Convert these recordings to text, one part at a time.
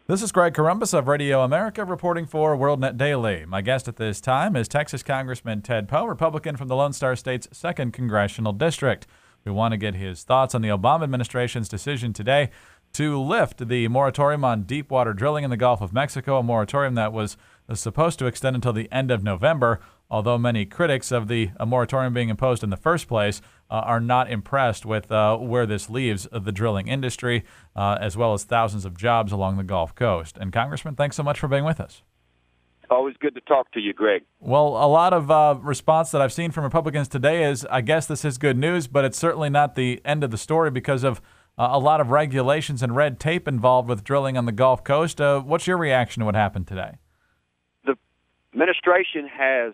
This is Greg Corombos of Radio America reporting for WorldNet Daily. My guest at this time is Texas Congressman Ted Poe, Republican from the Lone Star State's 2nd Congressional District. We want to get his thoughts on the Obama administration's decision today to lift the moratorium on deepwater drilling in the Gulf of Mexico, a moratorium that was supposed to extend until the end of November, although many critics of the moratorium being imposed in the first place are not impressed with where this leaves the drilling industry, as well as thousands of jobs along the Gulf Coast. And Congressman, thanks so much for being with us. Always good to talk to you, Greg. Well, a lot of response that I've seen from Republicans today is, I guess this is good news, but it's certainly not the end of the story because of a lot of regulations and red tape involved with drilling on the Gulf Coast. What's your reaction to what happened today? The administration has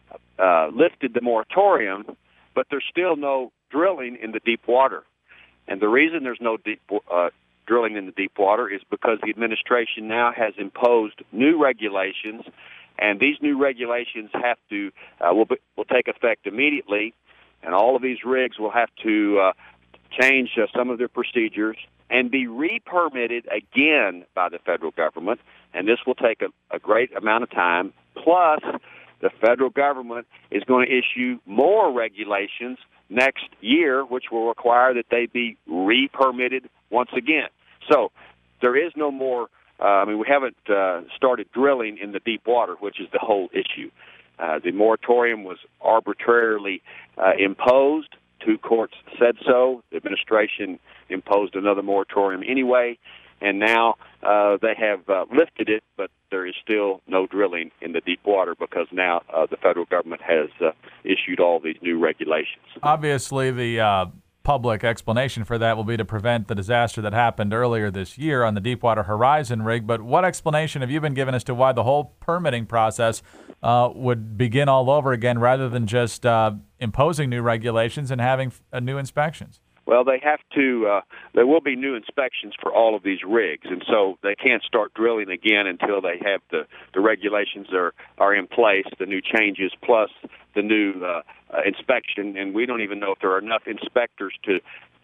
lifted the moratorium, but there's still no drilling in the deep water. And the reason there's no drilling in the deep water is because the administration now has imposed new regulations, and these new regulations have to will take effect immediately, and all of these rigs will have to change some of their procedures and be re-permitted again by the federal government, and this will take a great amount of time. Plus, the federal government is going to issue more regulations next year, which will require that they be re-permitted once again. So there is no more, we haven't started drilling in the deep water, which is the whole issue. The moratorium was arbitrarily imposed. 2 courts said so. The administration imposed another moratorium anyway, and now they have lifted it, but there is still no drilling in the deep water because now the federal government has issued all these new regulations. Obviously, the public explanation for that will be to prevent the disaster that happened earlier this year on the Deepwater Horizon rig, but what explanation have you been given as to why the whole permitting process would begin all over again rather than just imposing new regulations and having new inspections? Well, they have to. There will be new inspections for all of these rigs, and so they can't start drilling again until they have the regulations are in place, the new changes plus the new inspection. And we don't even know if there are enough inspectors to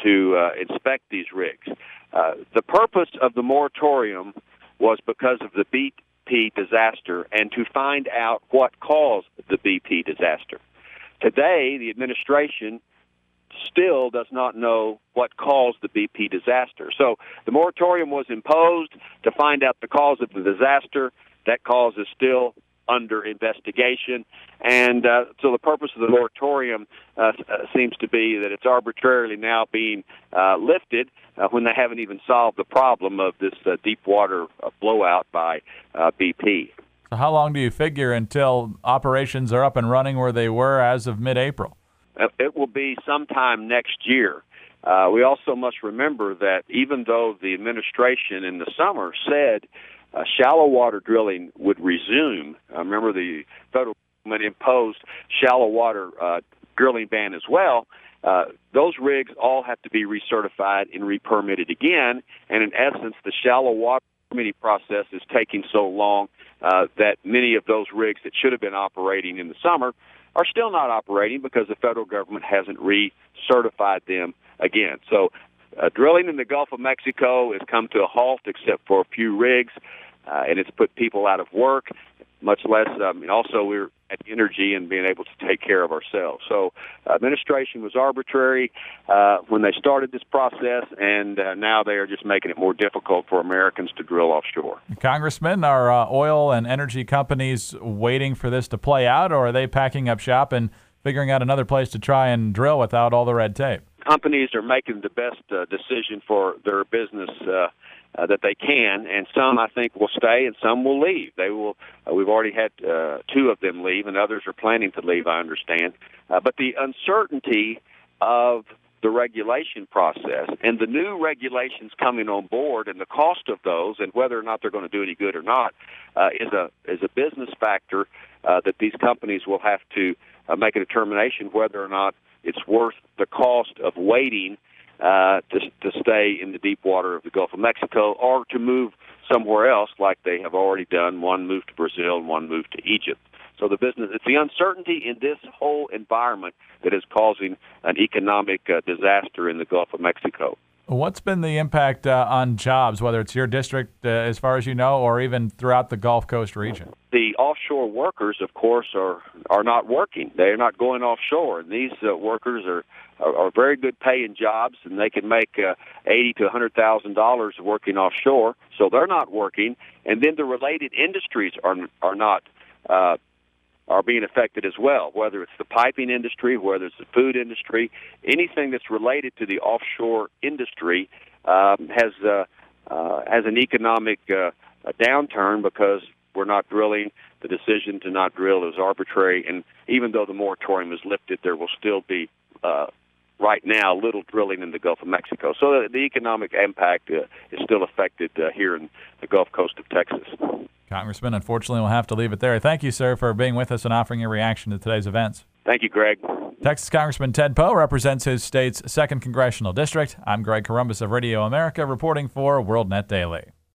inspect these rigs. The purpose of the moratorium was because of the BP disaster and to find out what caused the BP disaster. Today, the administration still does not know what caused the BP disaster. So the moratorium was imposed to find out the cause of the disaster. That cause is still under investigation. And so the purpose of the moratorium seems to be that it's arbitrarily now being lifted when they haven't even solved the problem of this deep water blowout by BP. So how long do you figure until operations are up and running where they were as of mid-April? It will be sometime next year. We also must remember that even though the administration in the summer said shallow water drilling would resume, remember the federal government imposed shallow water drilling ban as well, those rigs all have to be recertified and re-permitted again, and in essence the shallow water permitting process is taking so long that many of those rigs that should have been operating in the summer are still not operating because the federal government hasn't recertified them again. So drilling in the Gulf of Mexico has come to a halt except for a few rigs, and it's put people out of work, much less, also we're at energy and being able to take care of ourselves. So administration was arbitrary when they started this process, and now they are just making it more difficult for Americans to drill offshore. Congressman, are oil and energy companies waiting for this to play out, or are they packing up shop and figuring out another place to try and drill without all the red tape? Companies are making the best decision for their business that they can, and some I think will stay and some will leave. They will. We've already had 2 of them leave, and others are planning to leave, I understand. But the uncertainty of the regulation process and the new regulations coming on board and the cost of those and whether or not they're going to do any good or not is a business factor that these companies will have to make a determination whether or not it's worth the cost of waiting to stay in the deep water of the Gulf of Mexico or to move somewhere else like they have already done. One moved to Brazil and one moved to Egypt. So it's the uncertainty in this whole environment that is causing an economic disaster in the Gulf of Mexico. What's been the impact on jobs, whether it's your district, as far as you know, or even throughout the Gulf Coast region? The offshore workers, of course, are not working. They're not going offshore. And these workers are very good paying jobs, and they can make $80,000 to $100,000 working offshore. So they're not working. And then the related industries are being affected as well, whether it's the piping industry, whether it's the food industry. Anything that's related to the offshore industry has an economic downturn because we're not drilling. The decision to not drill is arbitrary, and even though the moratorium is lifted, there will still be, right now, little drilling in the Gulf of Mexico. So the economic impact is still affected here in the Gulf Coast of Texas. Congressman, unfortunately, we'll have to leave it there. Thank you, sir, for being with us and offering your reaction to today's events. Thank you, Greg. Texas Congressman Ted Poe represents his state's 2nd Congressional District. I'm Greg Corombos of Radio America, reporting for WorldNet Daily.